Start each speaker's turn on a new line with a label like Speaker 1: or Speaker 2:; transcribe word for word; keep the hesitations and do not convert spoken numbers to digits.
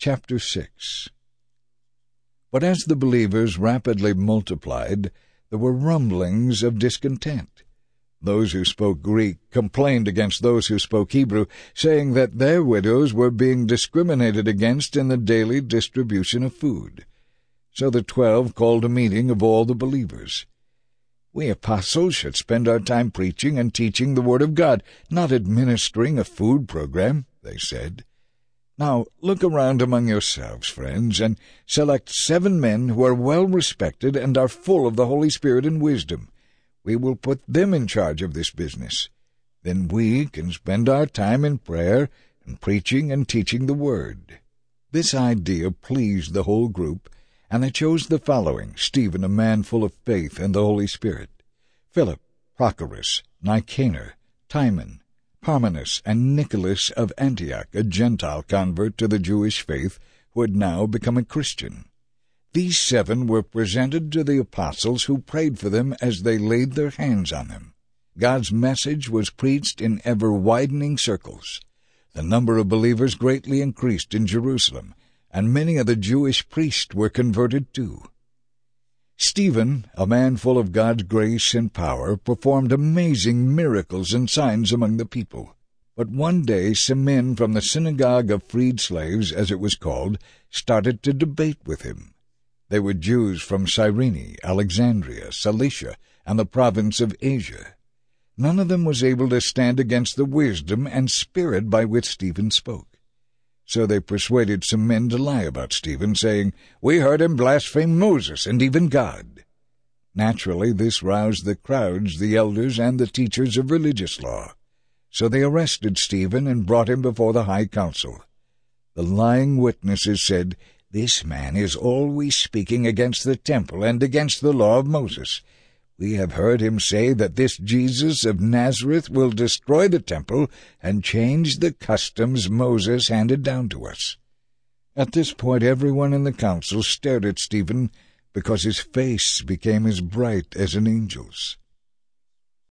Speaker 1: chapter six. But as the believers rapidly multiplied, there were rumblings of discontent. Those who spoke Greek complained against those who spoke Hebrew, saying that their widows were being discriminated against in the daily distribution of food. So the twelve called a meeting of all the believers. "We apostles should spend our time preaching and teaching the Word of God, not administering a food program," they said. "Now look around among yourselves, friends, and select seven men who are well respected and are full of the Holy Spirit and wisdom. We will put them in charge of this business. Then we can spend our time in prayer and preaching and teaching the Word." This idea pleased the whole group, and they chose the following: Stephen, a man full of faith and the Holy Spirit; Philip, Prochorus, Nicanor, Timon, Parmenas, and Nicholas of Antioch, a Gentile convert to the Jewish faith who had now become a Christian. These seven were presented to the apostles, who prayed for them as they laid their hands on them. God's message was preached in ever-widening circles. The number of believers greatly increased in Jerusalem, and many of the Jewish priests were converted too. Stephen, a man full of God's grace and power, performed amazing miracles and signs among the people. But one day some men from the synagogue of freed slaves, as it was called, started to debate with him. They were Jews from Cyrene, Alexandria, Cilicia, and the province of Asia. None of them was able to stand against the wisdom and spirit by which Stephen spoke. So they persuaded some men to lie about Stephen, saying, "We heard him blaspheme Moses and even God." Naturally, this roused the crowds, the elders, and the teachers of religious law. So they arrested Stephen and brought him before the high council. The lying witnesses said, "This man is always speaking against the temple and against the law of Moses. We have heard him say that this Jesus of Nazareth will destroy the temple and change the customs Moses handed down to us." At this point everyone in the council stared at Stephen, because his face became as bright as an angel's.